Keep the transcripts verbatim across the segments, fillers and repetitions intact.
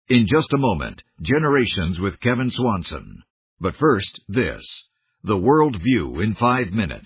In just a moment, Generations with Kevin Swanson. But first, this. The World View in five minutes.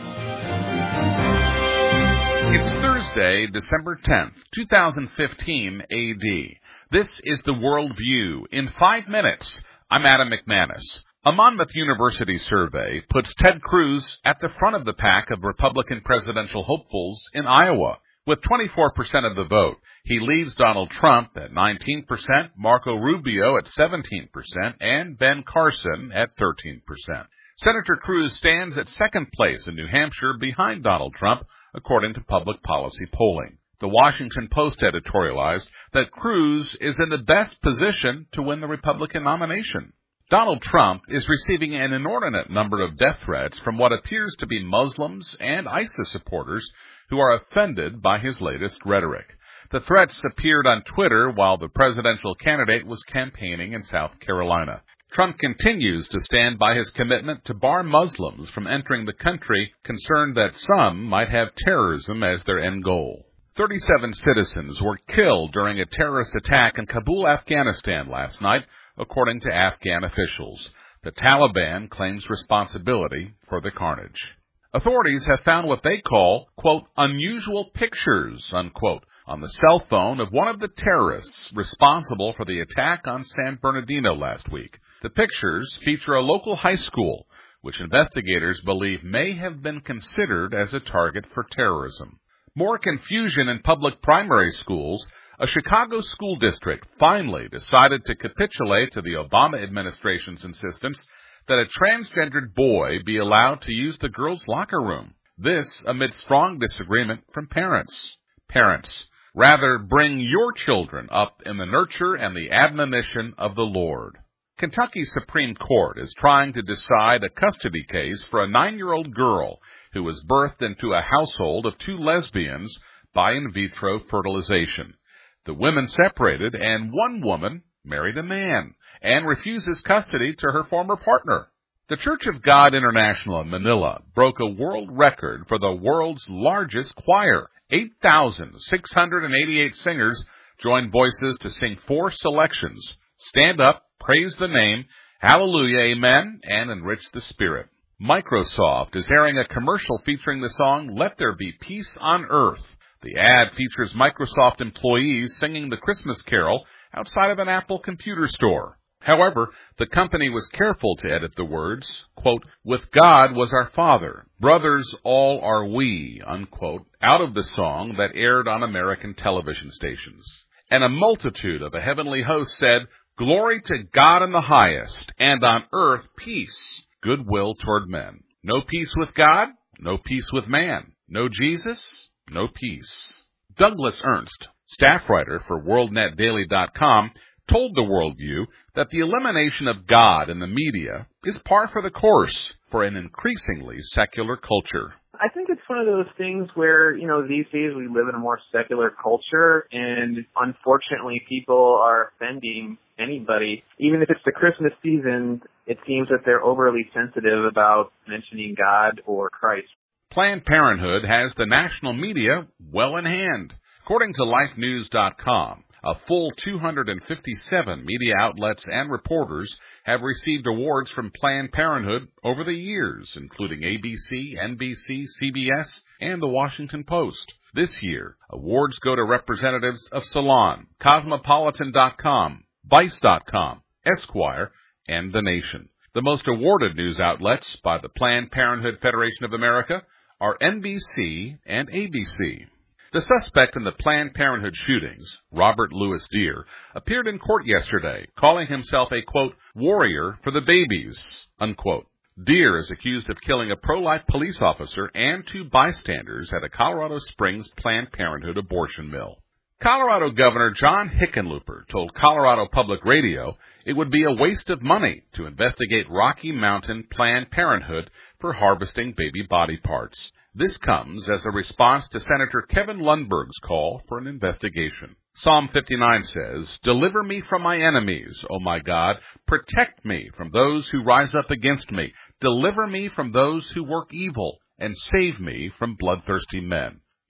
It's Thursday, December tenth, twenty fifteen A D. This is the World View in five minutes. I'm Adam McManus. A Monmouth University survey puts Ted Cruz at the front of the pack of Republican presidential hopefuls in Iowa. With twenty-four percent of the vote, he leads Donald Trump at nineteen percent, Marco Rubio at seventeen percent, and Ben Carson at thirteen percent. Senator Cruz stands at second place in New Hampshire behind Donald Trump, according to public policy polling. The Washington Post editorialized that Cruz is in the best position to win the Republican nomination. Donald Trump is receiving an inordinate number of death threats from what appears to be Muslims and ISIS supporters who are offended by his latest rhetoric. The threats appeared on Twitter while the presidential candidate was campaigning in South Carolina. Trump continues to stand by his commitment to bar Muslims from entering the country, concerned that some might have terrorism as their end goal. thirty-seven citizens were killed during a terrorist attack in Kabul, Afghanistan last night, according to Afghan officials. The Taliban claims responsibility for the carnage. Authorities have found what they call, quote, unusual pictures, unquote, on the cell phone of one of the terrorists responsible for the attack on San Bernardino last week. The pictures feature a local high school, which investigators believe may have been considered as a target for terrorism. More confusion in public primary schools. A Chicago school district finally decided to capitulate to the Obama administration's insistence that a transgendered boy be allowed to use the girls' locker room. This amid strong disagreement from parents. Parents, rather bring your children up in the nurture and the admonition of the Lord. Kentucky Supreme Court is trying to decide a custody case for a nine-year-old girl who was birthed into a household of two lesbians by in vitro fertilization. The women separated, and one woman married a man and refuses custody to her former partner. The Church of God International in Manila broke a world record for the world's largest choir. eight thousand six hundred eighty-eight singers joined voices to sing four selections: Stand Up, Praise the Name, Hallelujah, Amen, and Enrich the Spirit. Microsoft is airing a commercial featuring the song Let There Be Peace on Earth. The ad features Microsoft employees singing the Christmas carol outside of an Apple computer store. However, the company was careful to edit the words, quote, with God was our Father, brothers all are we, unquote, out of the song that aired on American television stations. And a multitude of a heavenly host said, Glory to God in the highest, and on earth peace, goodwill toward men. No peace with God, no peace with man. No Jesus, no peace. Douglas Ernst, staff writer for world net daily dot com, told the Worldview that the elimination of God in the media is par for the course for an increasingly secular culture. I think it's one of those things where, you know, these days we live in a more secular culture, and unfortunately people are offending anybody. Even if it's the Christmas season, it seems that they're overly sensitive about mentioning God or Christ. Planned Parenthood has the national media well in hand. According to life news dot com, a full two hundred fifty-seven media outlets and reporters have received awards from Planned Parenthood over the years, including A B C, N B C, C B S, and the Washington Post. This year, awards go to representatives of Salon, Cosmopolitan dot com, Vice dot com, Esquire, and The Nation. The most awarded news outlets by the Planned Parenthood Federation of America are N B C and A B C. The suspect in the Planned Parenthood shootings, Robert Louis Deere, appeared in court yesterday, calling himself a, quote, warrior for the babies, unquote. Deere is accused of killing a pro-life police officer and two bystanders at a Colorado Springs Planned Parenthood abortion mill. Colorado Governor John Hickenlooper told Colorado Public Radio it would be a waste of money to investigate Rocky Mountain Planned Parenthood for harvesting baby body parts. This comes as a response to Senator Kevin Lundberg's call for an investigation. Psalm fifty-nine says, Deliver me from my enemies, O my God. Protect me from those who rise up against me. Deliver me from those who work evil, and save me from bloodthirsty men.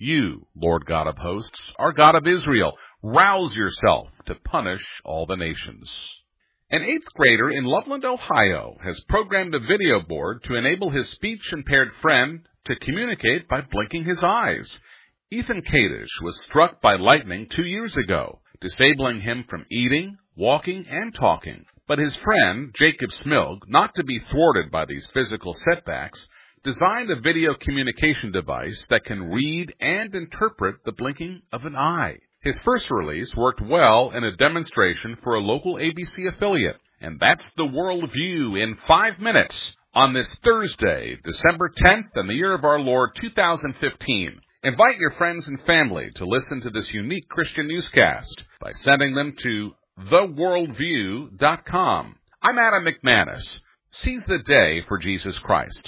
You, Lord God of hosts, are God of Israel. Rouse yourself to punish all the nations. An eighth grader in Loveland, Ohio, has programmed a video board to enable his speech-impaired friend to communicate by blinking his eyes. Ethan Kadish was struck by lightning two years ago, disabling him from eating, walking, and talking. But his friend, Jacob Smilg, not to be thwarted by these physical setbacks, designed a video communication device that can read and interpret the blinking of an eye. His first release worked well in a demonstration for a local A B C affiliate. And that's the Worldview in five minutes on this Thursday, December tenth, in the year of our Lord two thousand fifteen. Invite your friends and family to listen to this unique Christian newscast by sending them to the worldview dot com. I'm Adam McManus. Seize the day for Jesus Christ.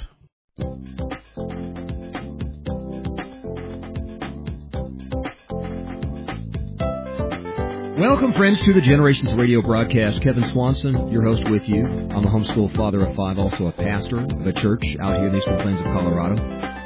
Welcome, friends, to the Generations Radio broadcast. Kevin Swanson, your host with you. I'm a homeschool father of five, also a pastor of a church out here in the Eastern Plains of Colorado.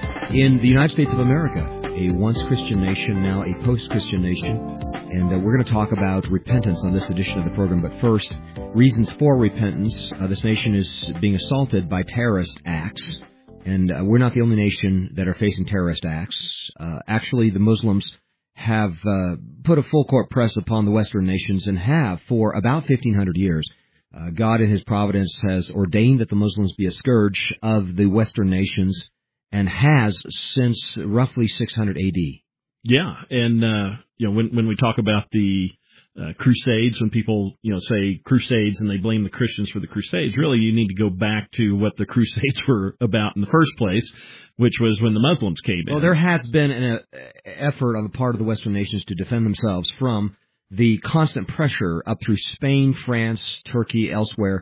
In the United States of America, a once Christian nation, now a post-Christian nation. And uh, we're going to talk about repentance on this edition of the program. But first, reasons for repentance. Uh, this nation is being assaulted by terrorist acts. And uh, we're not the only nation that are facing terrorist acts. Uh, actually, the Muslims have uh, put a full-court press upon the Western nations and have for about fifteen hundred years. Uh, God in His providence has ordained that the Muslims be a scourge of the Western nations and has since roughly six hundred A D. Yeah, and uh, you know, when when we talk about the uh, Crusades, when people you know say Crusades and they blame the Christians for the Crusades, really you need to go back to what the Crusades were about in the first place, which was when the Muslims came in. Well, there has been an uh, effort on the part of the Western nations to defend themselves from the constant pressure up through Spain, France, Turkey, elsewhere,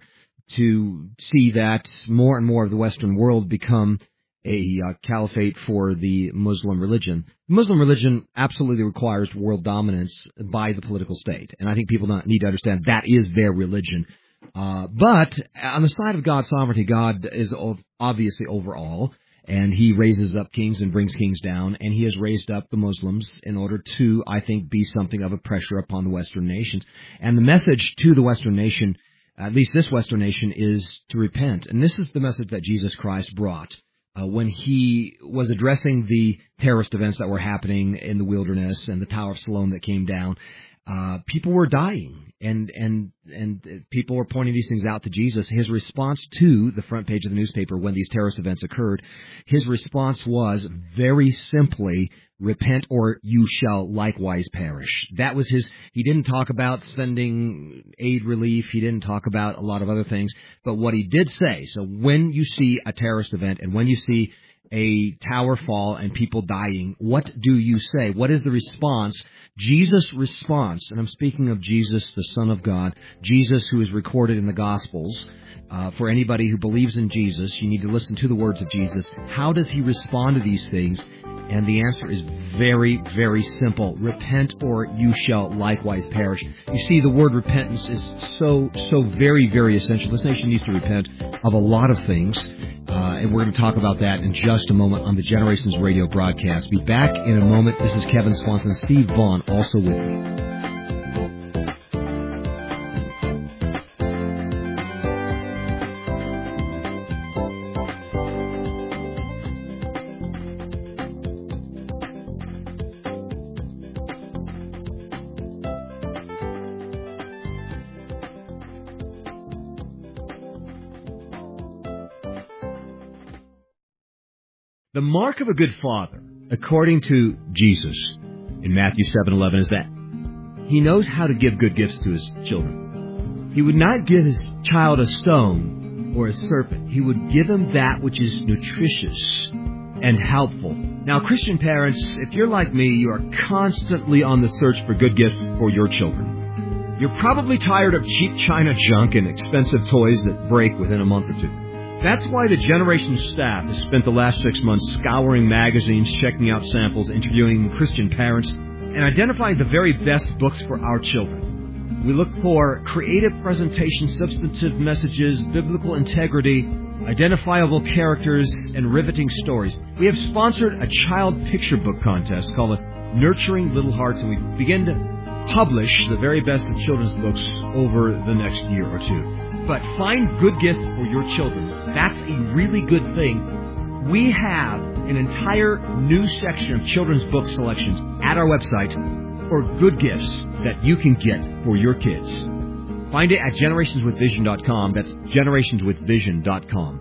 to see that more and more of the Western world become a uh, caliphate for the Muslim religion. Muslim religion absolutely requires world dominance by the political state, and I think people not, need to understand that is their religion. Uh, but on the side of God's sovereignty, God is obviously over all, and He raises up kings and brings kings down, and He has raised up the Muslims in order to, I think, be something of a pressure upon the Western nations. And the message to the Western nation, at least this Western nation, is to repent. And this is the message that Jesus Christ brought. Uh, when He was addressing the terrorist events that were happening in the wilderness and the Tower of Siloam that came down, uh, people were dying, and and and people were pointing these things out to Jesus. His response to the front page of the newspaper when these terrorist events occurred, His response was very simply, repent or you shall likewise perish. That was His. He didn't talk about sending aid relief. He didn't talk about a lot of other things. But what He did say, so when you see a terrorist event and when you see a tower fall and people dying, what do you say? What is the response? Jesus' response, and I'm speaking of Jesus, the Son of God, Jesus who is recorded in the Gospels. Uh, for anybody who believes in Jesus, you need to listen to the words of Jesus. How does He respond to these things? And the answer is very, very simple. Repent or you shall likewise perish. You see, the word repentance is so, so very, very essential. This nation needs to repent of a lot of things. Uh, and we're going to talk about that in just a moment on the Generations Radio broadcast. Be back in a moment. This is Kevin Swanson, Steve Vaughn, also with me. The mark of a good father, according to Jesus in Matthew seven eleven, is that he knows how to give good gifts to his children. He would not give his child a stone or a serpent. He would give him that which is nutritious and helpful. Now, Christian parents, if you're like me, you are constantly on the search for good gifts for your children. You're probably tired of cheap China junk and expensive toys that break within a month or two. That's why the Generation staff has spent the last six months scouring magazines, checking out samples, interviewing Christian parents, and identifying the very best books for our children. We look for creative presentation, substantive messages, biblical integrity, identifiable characters, and riveting stories. We have sponsored a child picture book contest called Nurturing Little Hearts, and we begin to publish the very best of children's books over the next year or two. But find good gifts for your children. That's a really good thing. We have an entire new section of children's book selections at our website for good gifts that you can get for your kids. Find it at generations with vision dot com. That's generations with vision dot com.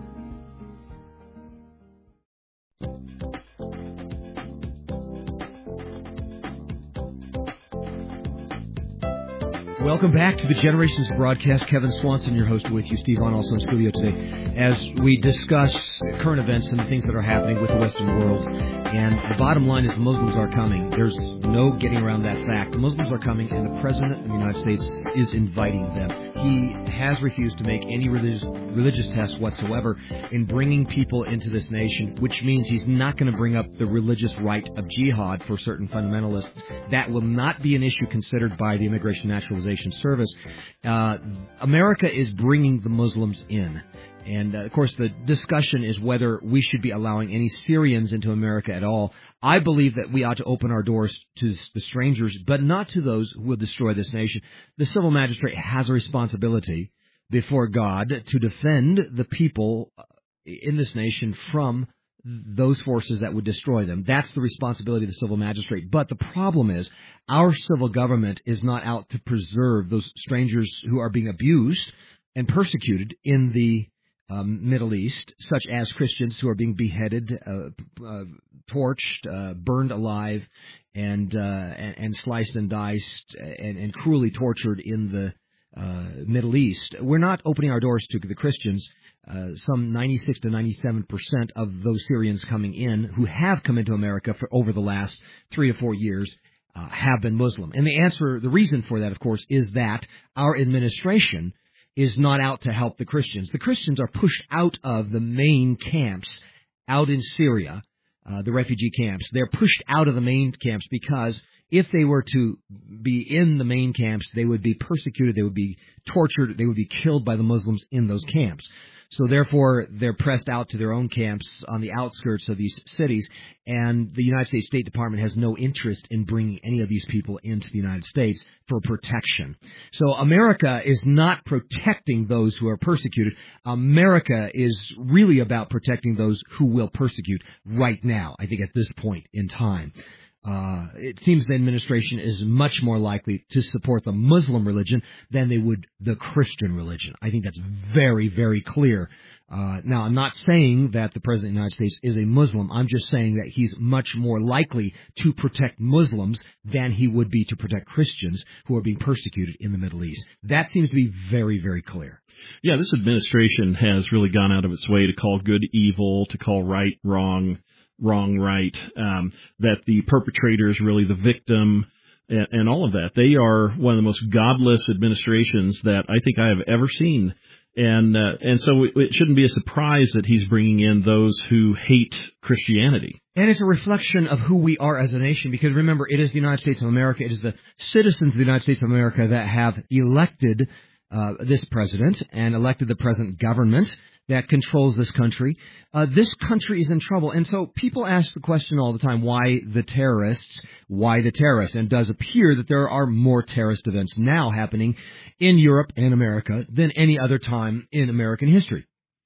Welcome back to the Generations broadcast. Kevin Swanson, your host, with you. Steve Vaughn, also in studio today, as we discuss current events and the things that are happening with the Western world. And the bottom line is the Muslims are coming. There's no getting around that fact. The Muslims are coming, and the President of the United States is inviting them. He has refused to make any religious, religious tests whatsoever in bringing people into this nation, which means he's not going to bring up the religious right of jihad for certain fundamentalists. That will not be an issue considered by the Immigration Naturalization Service. Uh, America is bringing the Muslims in. And, uh, of course, the discussion is whether we should be allowing any Syrians into America at all. I believe that we ought to open our doors to the strangers, but not to those who will destroy this nation. The civil magistrate has a responsibility before God to defend the people in this nation from those forces that would destroy them. That's the responsibility of the civil magistrate. But the problem is our civil government is not out to preserve those strangers who are being abused and persecuted in the Um, Middle East, such as Christians who are being beheaded, uh, uh, torched, uh, burned alive, and, uh, and and sliced and diced and, and cruelly tortured in the uh, Middle East. We're not opening our doors to the Christians. Uh, some ninety-six to ninety-seven percent of those Syrians coming in who have come into America for over the last three or four years uh, have been Muslim. And the answer, the reason for that, of course, is that our administration is not out to help the Christians. The Christians are pushed out of the main camps out in Syria, uh, the refugee camps. They're pushed out of the main camps because if they were to be in the main camps, they would be persecuted, they would be tortured, they would be killed by the Muslims in those camps. So therefore, they're pressed out to their own camps on the outskirts of these cities, and the United States State Department has no interest in bringing any of these people into the United States for protection. So America is not protecting those who are persecuted. America is really about protecting those who will persecute right now, I think, at this point in time. Uh, it seems the administration is much more likely to support the Muslim religion than they would the Christian religion. I think that's very, very clear. Uh, now, I'm not saying that the President of the United States is a Muslim. I'm just saying that he's much more likely to protect Muslims than he would be to protect Christians who are being persecuted in the Middle East. That seems to be very, very clear. Yeah, this administration has really gone out of its way to call good evil, to call right wrong, wrong right, um, that the perpetrator is really the victim, and, and all of that. They are one of the most godless administrations that I think I have ever seen. And uh, and so it shouldn't be a surprise that he's bringing in those who hate Christianity. And it's a reflection of who we are as a nation, because remember, it is the United States of America, it is the citizens of the United States of America that have elected uh, this president and elected the present government that controls this country. Uh, this country is in trouble. And so people ask the question all the time, why the terrorists? Why the terrorists? And it does appear that there are more terrorist events now happening in Europe and America than any other time in American history.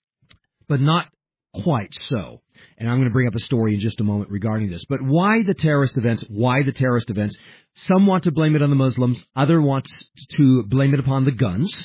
But not quite so. And I'm going to bring up a story in just a moment regarding this. But why the terrorist events? Why the terrorist events? Some want to blame it on the Muslims. Others want to blame it upon the guns.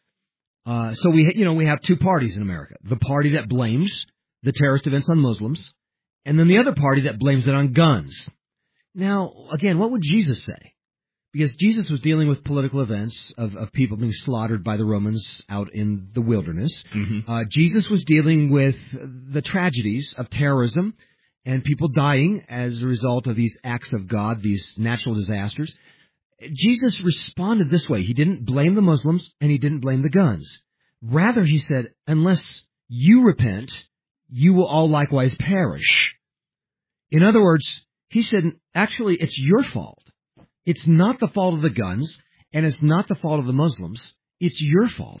Uh, so we, you know, we have two parties in America. The party that blames the terrorist events on Muslims, and then the other party that blames it on guns. Now, again, what would Jesus say? Because Jesus was dealing with political events of, of people being slaughtered by the Romans out in the wilderness. Mm-hmm. Uh, Jesus was dealing with the tragedies of terrorism and people dying as a result of these acts of God, these natural disasters. Jesus responded this way. He didn't blame the Muslims and he didn't blame the guns. Rather, he said, unless you repent, you will all likewise perish. In other words, he said, actually, it's your fault. It's not the fault of the guns, and it's not the fault of the Muslims, it's your fault.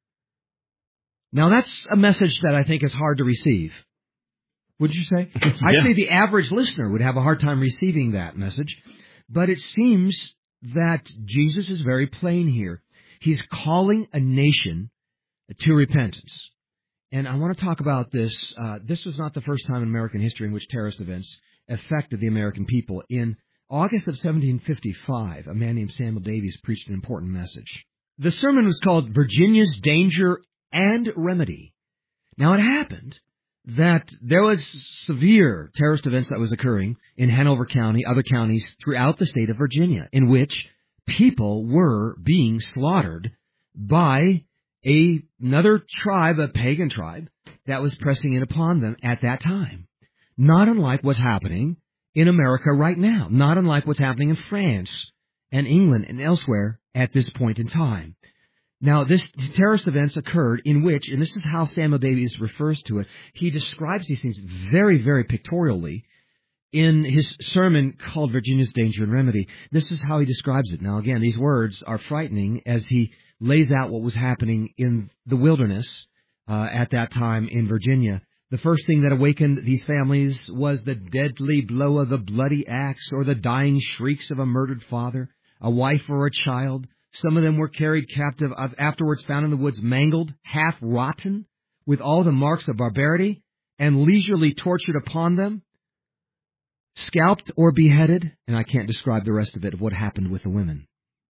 Now, that's a message that I think is hard to receive. Would you say? Yeah. I'd say the average listener would have a hard time receiving that message, but it seems that Jesus is very plain here. He's calling a nation to repentance. And I want to talk about this. Uh, this was not the first time in American history in which terrorist events affected the American people. In August of seventeen fifty-five, a man named Samuel Davies preached an important message. The sermon was called Virginia's Danger and Remedy. Now, it happened that there was severe terrorist events that was occurring in Hanover County, other counties throughout the state of Virginia, in which people were being slaughtered by a, another tribe, a pagan tribe, that was pressing in upon them at that time. Not unlike what's happening in America right now. Not unlike what's happening in France and England and elsewhere at this point in time. Now, this terrorist events occurred in which, and this is how Samuel Davies refers to it, he describes these things very, very pictorially in his sermon called Virginia's Danger and Remedy. This is how he describes it. Now, again, these words are frightening as he lays out what was happening in the wilderness uh, at that time in Virginia. The first thing that awakened these families was the deadly blow of the bloody axe or the dying shrieks of a murdered father, a wife or a child. Some of them were carried captive, afterwards found in the woods, mangled, half rotten, with all the marks of barbarity, and leisurely tortured upon them, scalped or beheaded, and I can't describe the rest of it, of what happened with the women.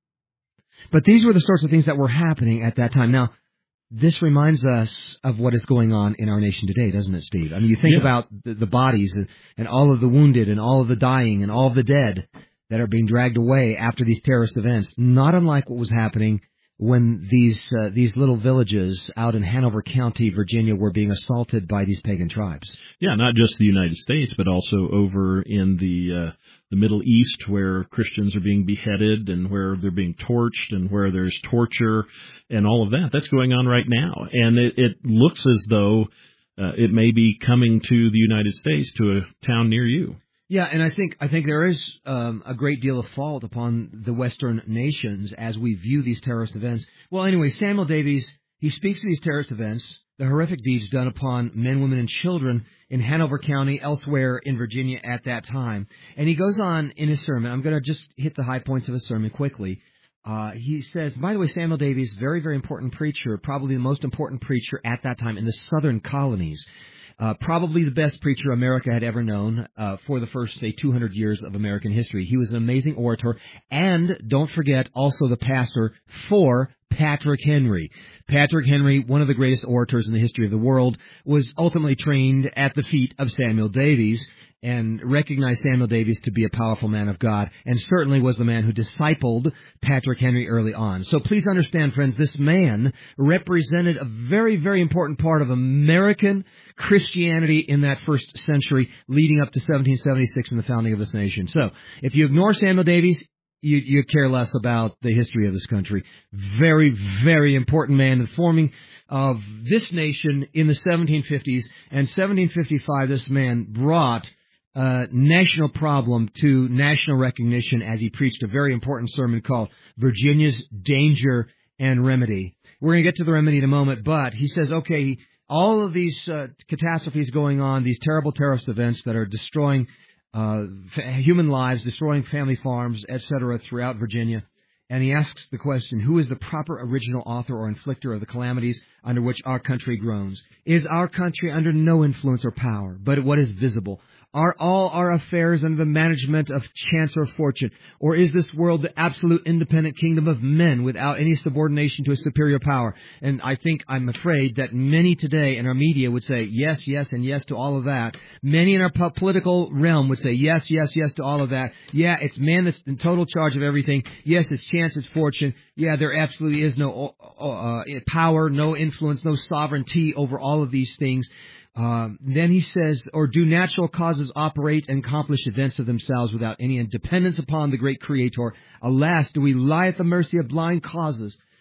But these were the sorts of things that were happening at that time. Now, this reminds us of what is going on in our nation today, doesn't it, Steve? I mean, you think Yeah. about the, the bodies and, and all of the wounded and all of the dying and all of the dead that are being dragged away after these terrorist events, not unlike what was happening when these uh, these little villages out in Hanover County, Virginia, were being assaulted by these pagan tribes. Yeah, not just the United States, but also over in the uh, the Middle East, where Christians are being beheaded and where they're being torched and where there's torture and all of that. That's going on right now. And it, it looks as though uh, it may be coming to the United States, to a town near you. Yeah, and I think I think there is um, a great deal of fault upon the Western nations as we view these terrorist events. Well, anyway, Samuel Davies, he speaks of these terrorist events, the horrific deeds done upon men, women, and children in Hanover County, elsewhere in Virginia at that time. And he goes on in his sermon. I'm going to just hit the high points of his sermon quickly. Uh, he says, by the way, Samuel Davies, very, very important preacher, probably the most important preacher at that time in the southern colonies. Uh, probably the best preacher America had ever known uh, for the first, say, two hundred years of American history. He was an amazing orator, and don't forget, also the pastor for Patrick Henry. Patrick Henry, one of the greatest orators in the history of the world, was ultimately trained at the feet of Samuel Davies, and recognized Samuel Davies to be a powerful man of God, and certainly was the man who discipled Patrick Henry early on. So please understand, friends, this man represented a very, very important part of American Christianity in that first century, leading up to seventeen seventy-six and the founding of this nation. So if you ignore Samuel Davies, you, you care less about the history of this country. Very, very important man in the forming of this nation in the seventeen fifties. And seventeen fifty-five, this man brought Uh, national problem to national recognition as he preached a very important sermon called Virginia's Danger and Remedy. We're going to get to the remedy in a moment, but he says, okay, all of these uh, catastrophes going on, these terrible terrorist events that are destroying uh, f- human lives, destroying family farms, et cetera, throughout Virginia. And he asks the question, who is the proper original author or inflictor of the calamities under which our country groans? Is our country under no influence or power, but what is visible? Are all our affairs under the management of chance or fortune? Or is this world the absolute independent kingdom of men without any subordination to a superior power? And I think, I'm afraid, that many today in our media would say yes, yes, and yes to all of that. Many in our po- political realm would say yes, yes, yes to all of that. Yeah, it's man that's in total charge of everything. Yes, it's chance, it's fortune. Yeah, there absolutely is no uh, power, no influence, no sovereignty over all of these things. Um, then he says, or do natural causes operate and accomplish events of themselves without any dependence upon the great Creator? Alas, do we lie at the mercy of blind causes?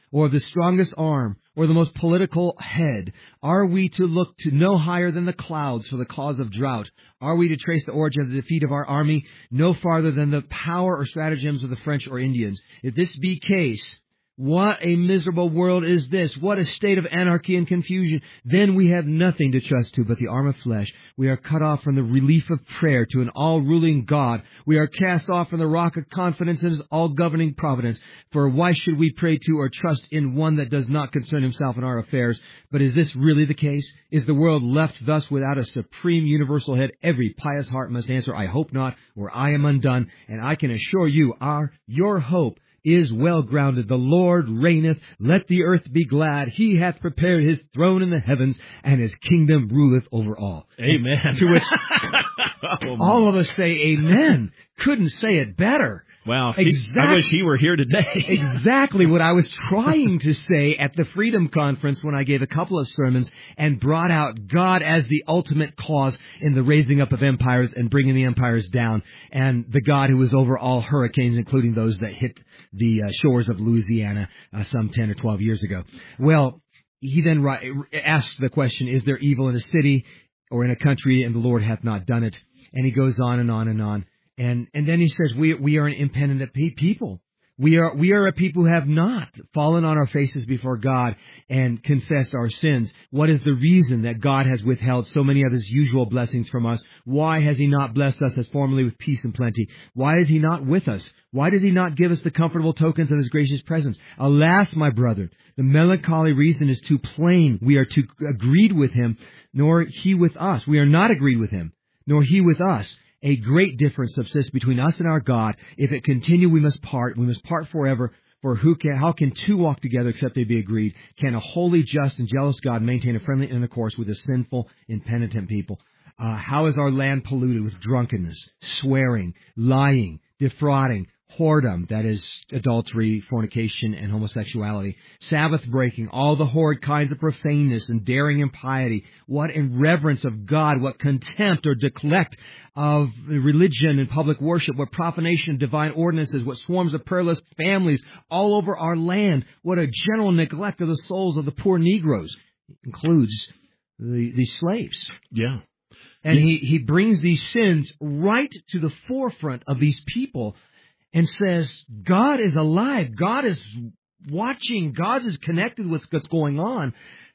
or of the strongest arm, or the most political head? Are we to look to no higher than the clouds for the cause of drought? Are we to trace the origin of the defeat of our army no farther than the power or stratagems of the French or Indians? If this be case, what a miserable world is this. What a state of anarchy and confusion. Then we have nothing to trust to but the arm of flesh. We are cut off from the relief of prayer to an all-ruling God. We are cast off from the rock of confidence in His all-governing providence. For why should we pray to or trust in one that does not concern himself in our affairs? But is this really the case? Is the world left thus without a supreme universal head? Every pious heart must answer, I hope not, or I am undone. And I can assure you, our, your hope is well grounded. The Lord reigneth. Let the earth be glad. He hath prepared His throne in the heavens, and His kingdom ruleth over all. Amen. To which oh, all of us say amen. Couldn't say it better. Wow. Exactly. I wish he were here today. Exactly what I was trying to say at the Freedom Conference when I gave a couple of sermons and brought out God as the ultimate cause in the raising up of empires and bringing the empires down, and the God who was over all hurricanes, including those that hit the uh, shores of Louisiana uh, some ten or twelve years ago. Well, he then ri- asks the question, is there evil in a city or in a country, and the Lord hath not done it? And he goes on and on and on. And and then he says, we we are an impenitent people. We are we are a people who have not fallen on our faces before God and confessed our sins. What is the reason that God has withheld so many of His usual blessings from us? Why has He not blessed us as formerly with peace and plenty? Why is He not with us? Why does He not give us the comfortable tokens of His gracious presence? Alas, my brethren, the melancholy reason is too plain. We are too agreed with Him, nor He with us. We are not agreed with Him, nor He with us. A great difference subsists between us and our God. If it continue, we must part. We must part forever. For who can, how can two walk together except they be agreed? Can a holy, just, and jealous God maintain a friendly intercourse with a sinful, impenitent people? Uh, how is our land polluted with drunkenness, swearing, lying, defrauding, whoredom, that is adultery, fornication, and homosexuality, Sabbath breaking, all the horrid kinds of profaneness and daring impiety? What irreverence of God, what contempt or neglect of religion and public worship, what profanation of divine ordinances, what swarms of prayerless families all over our land, what a general neglect of the souls of the poor Negroes. It includes the, the slaves. Yeah. And yeah. he, he brings these sins right to the forefront of these people and says, God is alive. God is watching. God is connected with what's going on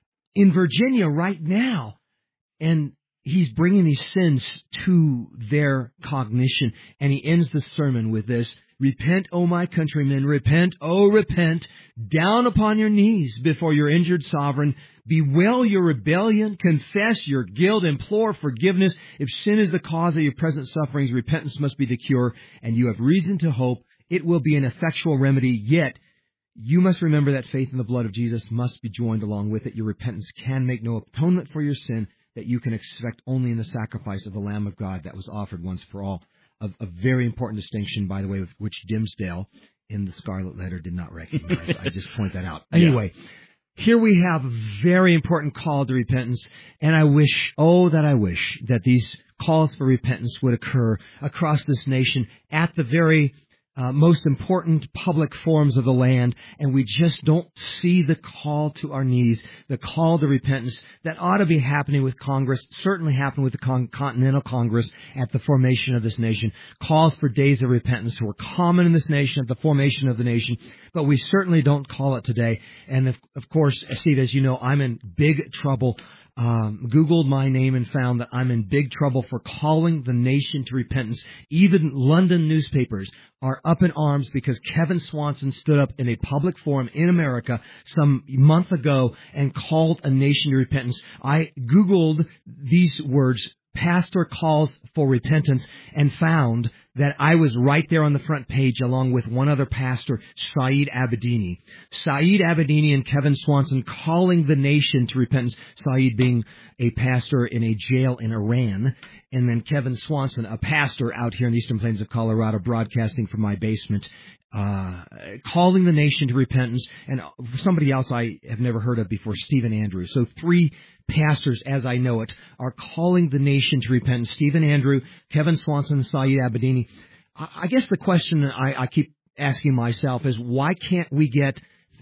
in Virginia right now. And He's bringing these sins to their cognition. And he ends the sermon with this: repent, O my countrymen, repent, O repent, down upon your knees before your injured sovereign. Bewail your rebellion, confess your guilt, implore forgiveness. If sin is the cause of your present sufferings, repentance must be the cure, and you have reason to hope it will be an effectual remedy. Yet, you must remember that faith in the blood of Jesus must be joined along with it. Your repentance can make no atonement for your sin that you can expect only in the sacrifice of the Lamb of God that was offered once for all. A, a very important distinction, by the way, which Dimsdale in the Scarlet Letter did not recognize. I just point that out. Anyway, yeah. Here we have a very important call to repentance, and I wish, oh, that I wish, that these calls for repentance would occur across this nation at the very Uh, most important public forums of the land, and we just don't see the call to our knees, the call to repentance that ought to be happening with Congress, certainly happened with the Con- Continental Congress at the formation of this nation. Calls for days of repentance were common in this nation at the formation of the nation, but we certainly don't call it today. And of, of course, Steve, as you know, I'm in big trouble. Um, Googled my name and found that I'm in big trouble for calling the nation to repentance. Even London newspapers are up in arms because Kevin Swanson stood up in a public forum in America some month ago and called a nation to repentance. I Googled these words, pastor calls for repentance, and found that I was right there on the front page along with one other pastor, Saeed Abedini. Saeed Abedini and Kevin Swanson calling the nation to repentance, Saeed being a pastor in a jail in Iran, and then Kevin Swanson, a pastor out here in the Eastern Plains of Colorado, broadcasting from my basement, uh, calling the nation to repentance. And somebody else I have never heard of before, Stephen Andrew. So three pastors, as I know it, are calling the nation to repentance. Stephen Andrew, Kevin Swanson, and Saeed Abedini. I guess the question I, I keep asking myself is, why can't we get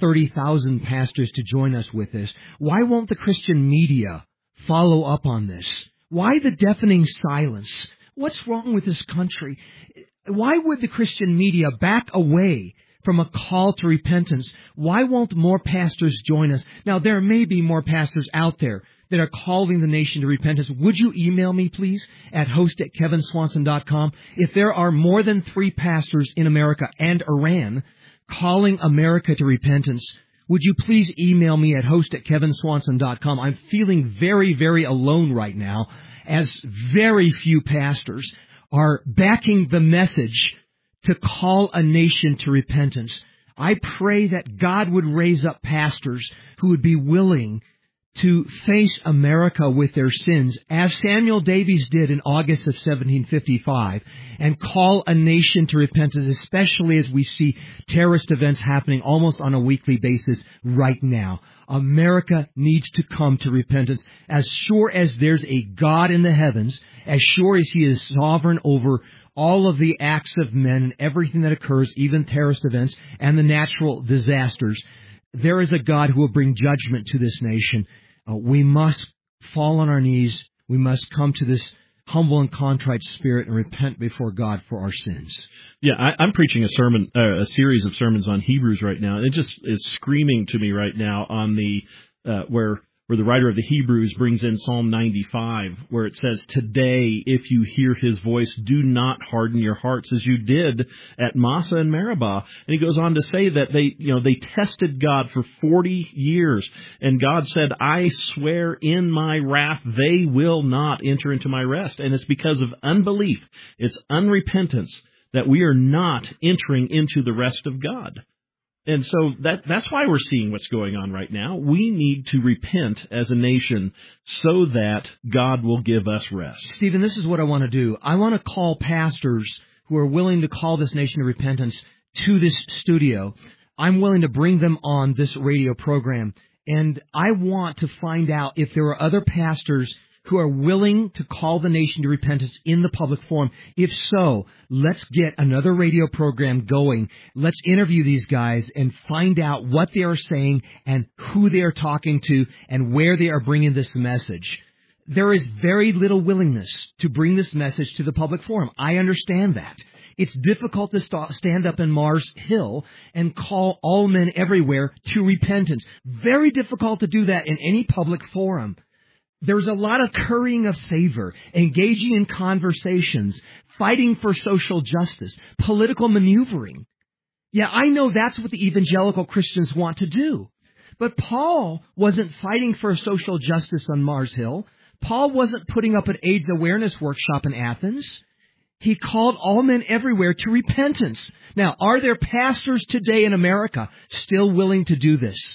thirty thousand pastors to join us with this. Why won't the Christian media follow up on this? Why the deafening silence? What's wrong with this country? Why would the Christian media back away from a call to repentance? Why won't more pastors join us? Now, there may be more pastors out there that are calling the nation to repentance. Would you email me, please, at host at kevin swanson dot com? If there are more than three pastors in America and Iran calling America to repentance, would you please email me at host at kevin swanson dot com? I'm feeling very, very alone right now, as very few pastors are backing the message to call a nation to repentance. I pray that God would raise up pastors who would be willing to face America with their sins, as Samuel Davies did in August of seventeen fifty-five, and call a nation to repentance, especially as we see terrorist events happening almost on a weekly basis right now. America needs to come to repentance. As sure as there's a God in the heavens, as sure as He is sovereign over all of the acts of men and everything that occurs, even terrorist events and the natural disasters, there is a God who will bring judgment to this nation. Uh, we must fall on our knees. We must come to this humble and contrite spirit and repent before God for our sins. Yeah, I, I'm preaching a sermon, uh, a series of sermons on Hebrews right now. It just is screaming to me right now on the uh, where. where the writer of the Hebrews brings in Psalm ninety-five, where it says, "Today, if you hear His voice, do not harden your hearts as you did at Massa and Meribah." And he goes on to say that they, you know, they tested God for forty years, and God said, "I swear in my wrath, they will not enter into my rest." And it's because of unbelief, it's unrepentance, that we are not entering into the rest of God. And so that that's why we're seeing what's going on right now. We need to repent as a nation so that God will give us rest. Stephen, this is what I want to do. I want to call pastors who are willing to call this nation to repentance to this studio. I'm willing to bring them on this radio program. And I want to find out if there are other pastors who are willing to call the nation to repentance in the public forum. If so, let's get another radio program going. Let's interview these guys and find out what they are saying and who they are talking to and where they are bringing this message. There is very little willingness to bring this message to the public forum. I understand that. It's difficult to st- stand up in Mars Hill and call all men everywhere to repentance. Very difficult to do that in any public forum. There's a lot of currying of favor, engaging in conversations, fighting for social justice, political maneuvering. Yeah, I know that's what the evangelical Christians want to do. But Paul wasn't fighting for social justice on Mars Hill. Paul wasn't putting up an AIDS awareness workshop in Athens. He called all men everywhere to repentance. Now, are there pastors today in America still willing to do this?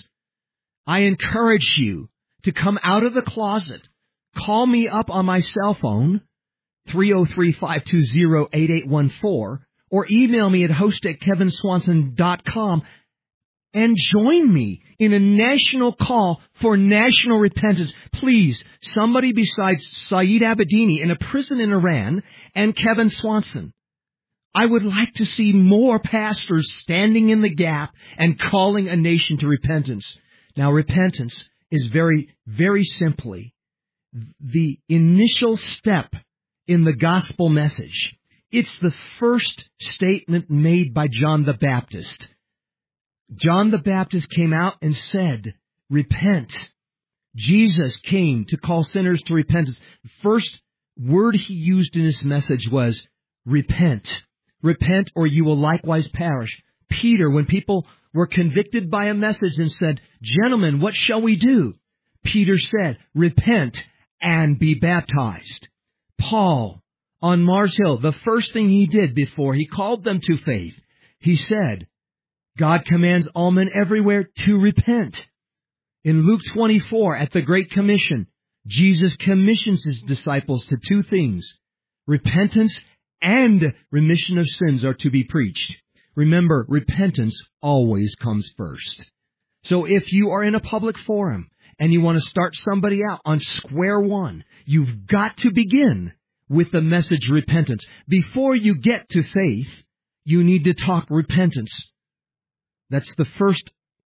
I encourage you to come out of the closet. Call me up on my cell phone, three oh three, five two zero, eight eight one four, or email me at host at kevin swanson dot com and join me in a national call for national repentance. Please, somebody besides Saeed Abedini in a prison in Iran and Kevin Swanson. I would like to see more pastors standing in the gap and calling a nation to repentance. Now, repentance is very, very simply the initial step in the gospel message. It's the first statement made by John the Baptist. John the Baptist came out and said, repent. Jesus came to call sinners to repentance. The first word He used in His message was repent. Repent or you will likewise perish. Peter, when people were convicted by a message and said, gentlemen, what shall we do? Peter said, repent and be baptized. Paul, on Mars Hill, the first thing he did before he called them to faith, he said, God commands all men everywhere to repent. In Luke twenty-four, at the Great Commission, Jesus commissions His disciples to two things. Repentance and remission of sins are to be preached. Remember, repentance always comes first. So if you are in a public forum and you want to start somebody out on square one, you've got to begin with the message repentance. Before you get to faith, you need to talk repentance. That's the first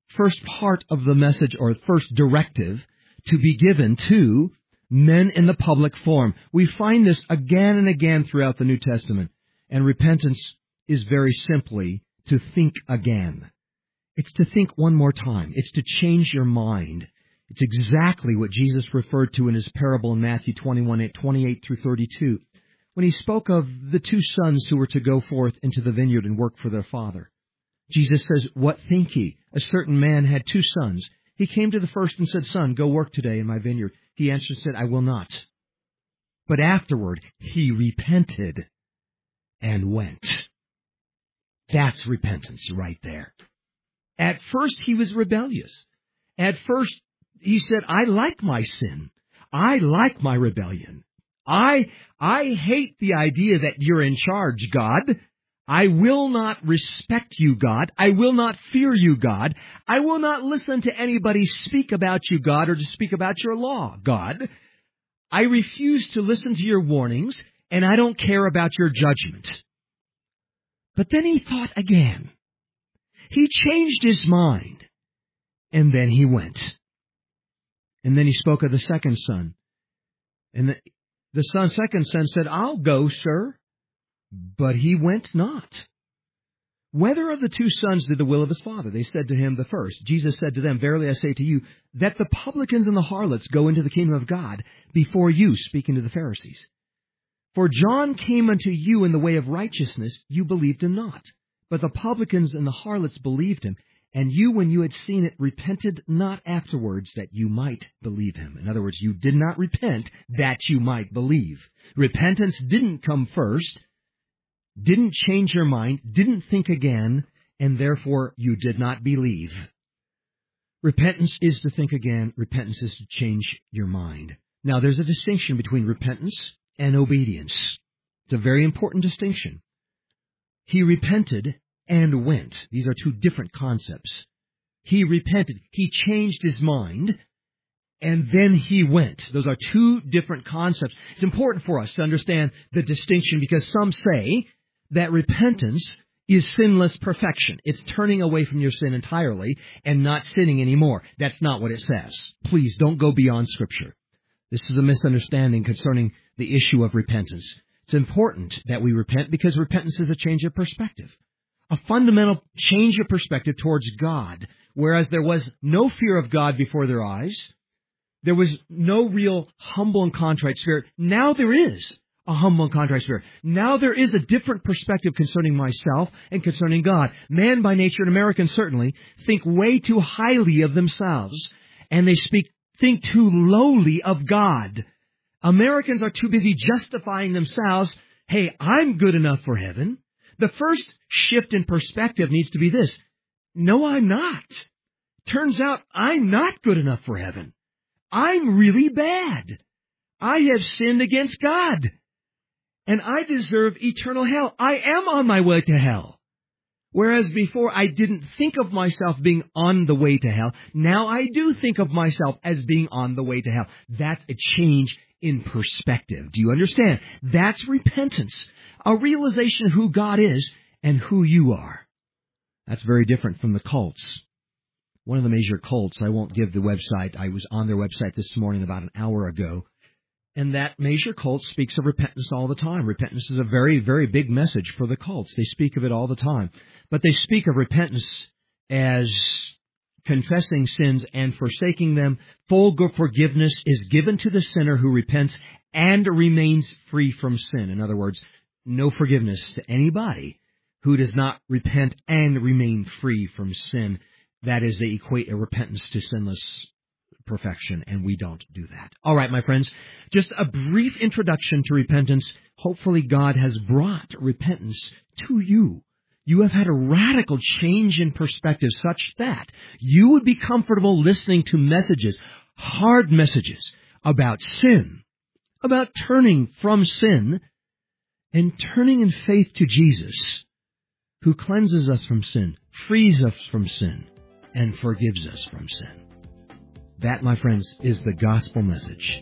first part of the message or first directive to be given to men in the public forum. We find this again and again throughout the New Testament. And repentance is very simply to think again. It's to think one more time. It's to change your mind. It's exactly what Jesus referred to in his parable in Matthew twenty-one, twenty-eight through thirty-two, when he spoke of the two sons who were to go forth into the vineyard and work for their father. Jesus says, "What think ye? A certain man had two sons. He came to the first and said, 'Son, go work today in my vineyard.' He answered and said, 'I will not.' But afterward he repented and went." That's repentance right there. At first he was rebellious. At first he said, "I like my sin. I like my rebellion. I, I hate the idea that you're in charge, God. I will not respect you, God. I will not fear you, God. I will not listen to anybody speak about you, God, or to speak about your law, God. I refuse to listen to your warnings, and I don't care about your judgment." But then he thought again. He changed his mind, and then he went. And then he spoke of the second son. And the, the son, second son said, "I'll go, sir." But he went not. Whether of the two sons did the will of his father? They said to him, "The first." Jesus said to them, "Verily I say to you, that the publicans and the harlots go into the kingdom of God before you," speaking to the Pharisees. "For John came unto you in the way of righteousness, you believed him not. But the publicans and the harlots believed him, and you, when you had seen it, repented not afterwards that you might believe him." In other words, you did not repent that you might believe. Repentance didn't come first, didn't change your mind, didn't think again, and therefore you did not believe. Repentance is to think again. Repentance is to change your mind. Now, there's a distinction between repentance and obedience. It's a very important distinction. He repented and went. These are two different concepts. He repented. He changed his mind, and then he went. Those are two different concepts. It's important for us to understand the distinction because some say that repentance is sinless perfection. It's turning away from your sin entirely and not sinning anymore. That's not what it says. Please don't go beyond Scripture. This is a misunderstanding concerning the issue of repentance. It's important that we repent because repentance is a change of perspective, a fundamental change of perspective towards God. Whereas there was no fear of God before their eyes, there was no real humble and contrite spirit. Now there is a humble and contrite spirit. Now there is a different perspective concerning myself and concerning God. Man by nature, and Americans certainly, think way too highly of themselves, and they speak think too lowly of God. Americans are too busy justifying themselves. Hey, I'm good enough for heaven. The first shift in perspective needs to be this. No, I'm not. Turns out I'm not good enough for heaven. I'm really bad. I have sinned against God. And I deserve eternal hell. I am on my way to hell. Whereas before I didn't think of myself being on the way to hell, now I do think of myself as being on the way to hell. That's a change in perspective. Do you understand? That's repentance, a realization of who God is and who you are. That's very different from the cults. One of the major cults, I won't give the website, I was on their website this morning about an hour ago, and that major cult speaks of repentance all the time. Repentance is a very, very big message for the cults. They speak of it all the time. But they speak of repentance as confessing sins and forsaking them. Full forgiveness is given to the sinner who repents and remains free from sin. In other words, no forgiveness to anybody who does not repent and remain free from sin. That is, they equate a repentance to sinless perfection, and we don't do that. All right, my friends, just a brief introduction to repentance. Hopefully God has brought repentance to you. You have had a radical change in perspective such that you would be comfortable listening to messages, hard messages about sin, about turning from sin and turning in faith to Jesus, who cleanses us from sin, frees us from sin, and forgives us from sin. That, my friends, is the gospel message.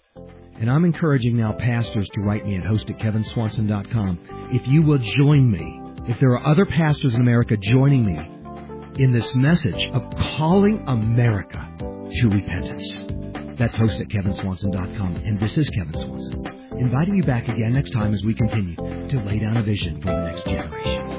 And I'm encouraging now pastors to write me at host at kevin swanson dot com. If you will join me, if there are other pastors in America joining me in this message of calling America to repentance. That's host at kevin swanson dot com, and this is Kevin Swanson, inviting you back again next time as we continue to lay down a vision for the next generation.